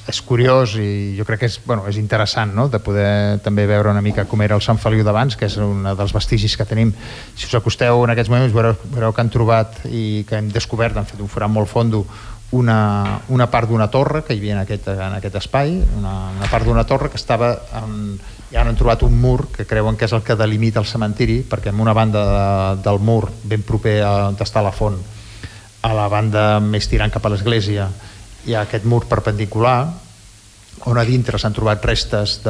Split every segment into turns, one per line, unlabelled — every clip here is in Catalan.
és curiós i jo crec que és interessant, no?, de poder també veure una mica com era el Sant Feliu d'abans, que és un dels vestigis que tenim. Si us acosteu en aquests moments veureu que han trobat i que hem descobert, han fet un forat molt fondo, una part d'una torre que hi havia en aquest espai, una part d'una torre que estava ja han trobat un mur que creuen que és el que delimita el cementiri, perquè en una banda del mur ben proper on està la font, a la banda més tirant cap a l'església, hi ha aquest mur perpendicular on a dintre s'han trobat restes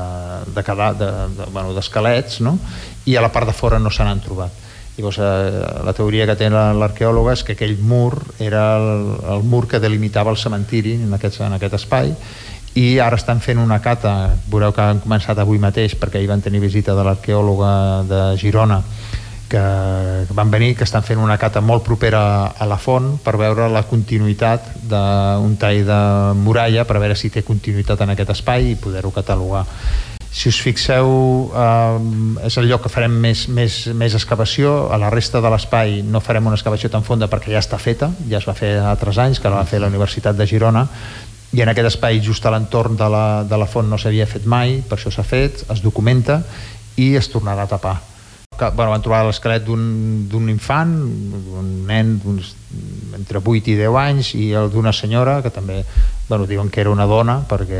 d'esquelets, no? I a la part de fora no se n'han trobat. Llavors, la teoria que té l'arqueòloga és que aquell mur era el mur que delimitava el cementiri en aquest espai, i ara estan fent una cata, veureu que han començat avui mateix perquè hi van tenir visita de l'arqueòloga de Girona, que van venir, que estan fent una cata molt propera a la font per veure la continuïtat d'un tall de muralla, per veure si té continuïtat en aquest espai i poder-ho catalogar. Si us fixeu, és el lloc que farem més excavació. A la resta de l'espai no farem una excavació tan fonda perquè ja està feta, ja es va fer altres anys, que la va fer la Universitat de Girona, i en aquest espai just a l'entorn de la font no s'havia fet mai, per això s'ha fet, es documenta i es tornarà a tapar. Van trobar l'esquelet d'un infant, d'un nen entre 8 i 10 anys, i el d'una senyora que també diuen que era una dona perquè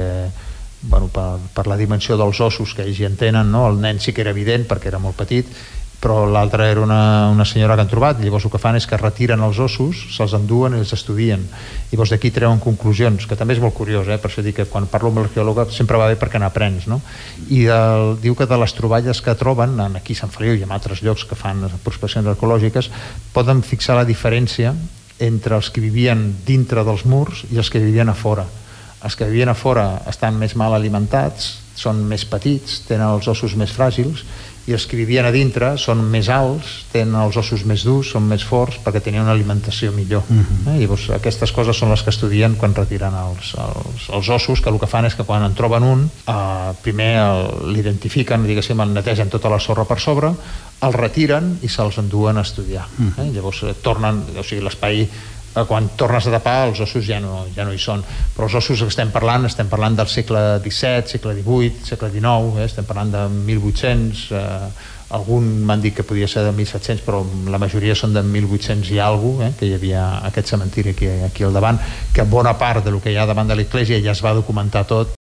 per la dimensió dels ossos que ells hi entenen, no? El nen sí que era evident perquè era molt petit, però l'altra era una senyora que han trobat. Llavors el que fan és que retiren els ossos, se'ls enduen i els estudien. Llavors d'aquí treuen conclusions, que també és molt curiós, per això dic que quan parlo amb l'arqueòloga sempre va bé perquè n'aprens, no? I diu que de les troballes que troben, aquí a Sant Feliu i en altres llocs que fan prospeccions arqueològiques, poden fixar la diferència entre els que vivien dintre dels murs i els que vivien a fora. Els que vivien a fora estan més mal alimentats, són més petits, tenen els ossos més fràgils, i els que vivien a dintre són més alts, tenen els ossos més durs, són més forts perquè tenien una alimentació millor. Llavors aquestes coses són les que estudien quan retiren els ossos, que el que fan és que quan en troben un, primer l'identifiquen, diguéssim, el netegen tota la sorra per sobre, el retiren i se'ls enduen a estudiar. Llavors tornen, o sigui, l'espai, quan tornes a tapar els ossos ja no hi són, però els ossos que estem parlant del segle XVII, segle XVIII, segle XIX, estem parlant de 1800, algun m'han dit que podia ser de 1700, però la majoria són de 1800 i alguna cosa, que hi havia aquest cementiri aquí al davant, que bona part del que hi ha davant de l'església ja es va documentar tot